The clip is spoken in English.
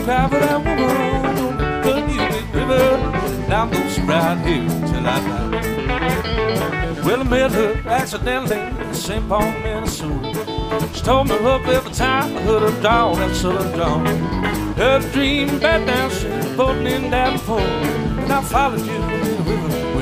cry for that woman, the Music River. And I'm gonna sit right here till I die. Well, I met her accidentally in St. Paul, Minnesota. She told me up every time I heard her dog at Southern Dawn. Heard a dream back down, she was floating in that phone. And I followed you to the river.